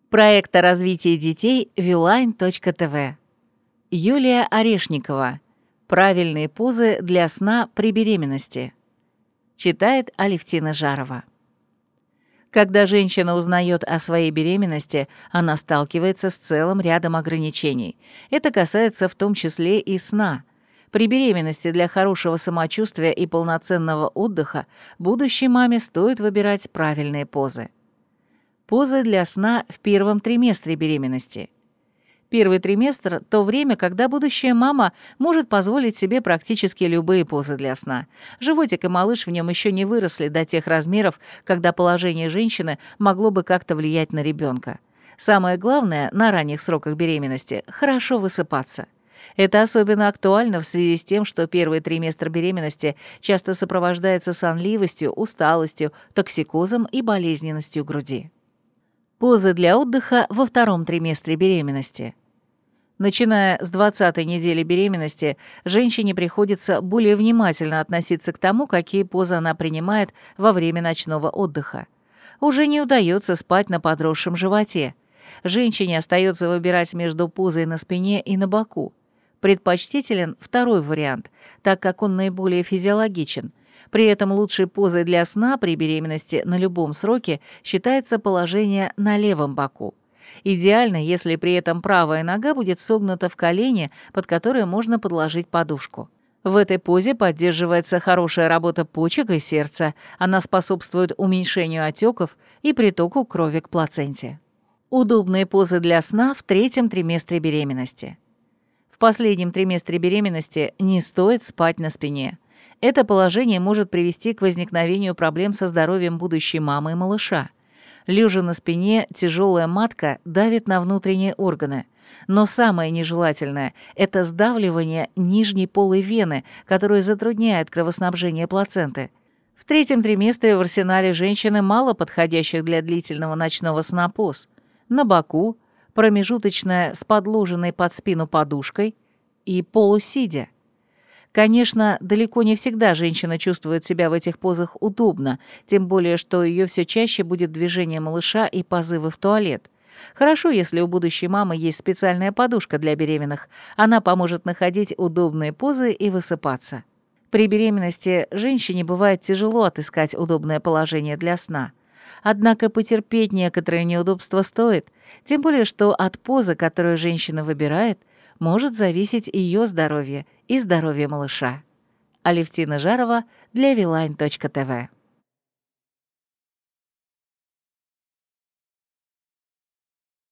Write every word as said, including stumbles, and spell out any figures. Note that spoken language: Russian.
Проект о развитии детей вилайн точка тэ вэ. Юлия Орешникова. Правильные позы для сна при беременности. Читает Алевтина Жарова. Когда женщина узнает о своей беременности, она сталкивается с целым рядом ограничений. Это касается в том числе и сна. При беременности для хорошего самочувствия и полноценного отдыха будущей маме стоит выбирать правильные позы. Позы для сна в первом триместре беременности. Первый триместр – то время, когда будущая мама может позволить себе практически любые позы для сна. Животик и малыш в нем еще не выросли до тех размеров, когда положение женщины могло бы как-то влиять на ребенка. Самое главное на ранних сроках беременности – хорошо высыпаться. Это особенно актуально в связи с тем, что первый триместр беременности часто сопровождается сонливостью, усталостью, токсикозом и болезненностью груди. Позы для отдыха во втором триместре беременности. Начиная с двадцатой недели беременности, женщине приходится более внимательно относиться к тому, какие позы она принимает во время ночного отдыха. Уже не удается спать на подросшем животе. Женщине остается выбирать между позой на спине и на боку. Предпочтителен второй вариант, так как он наиболее физиологичен. При этом лучшей позой для сна при беременности на любом сроке считается положение на левом боку. Идеально, если при этом правая нога будет согнута в колене, под которое можно подложить подушку. В этой позе поддерживается хорошая работа почек и сердца, она способствует уменьшению отеков и притоку крови к плаценте. Удобные позы для сна в третьем триместре беременности. В последнем триместре беременности не стоит спать на спине. Это положение может привести к возникновению проблем со здоровьем будущей мамы и малыша. Лежа на спине, тяжелая матка давит на внутренние органы. Но самое нежелательное – это сдавливание нижней полой вены, которое затрудняет кровоснабжение плаценты. В третьем триместре в арсенале женщины мало подходящих для длительного ночного сна поз. На боку, промежуточная с подложенной под спину подушкой и полусидя. Конечно, далеко не всегда женщина чувствует себя в этих позах удобно, тем более, что ее все чаще будет движение малыша и позывы в туалет. Хорошо, если у будущей мамы есть специальная подушка для беременных. Она поможет находить удобные позы и высыпаться. При беременности женщине бывает тяжело отыскать удобное положение для сна. Однако потерпеть некоторые неудобства стоит, тем более, что от позы, которую женщина выбирает, может зависеть ее здоровье и здоровье малыша. Алевтина Жарова для вилайн точка тэ вэ.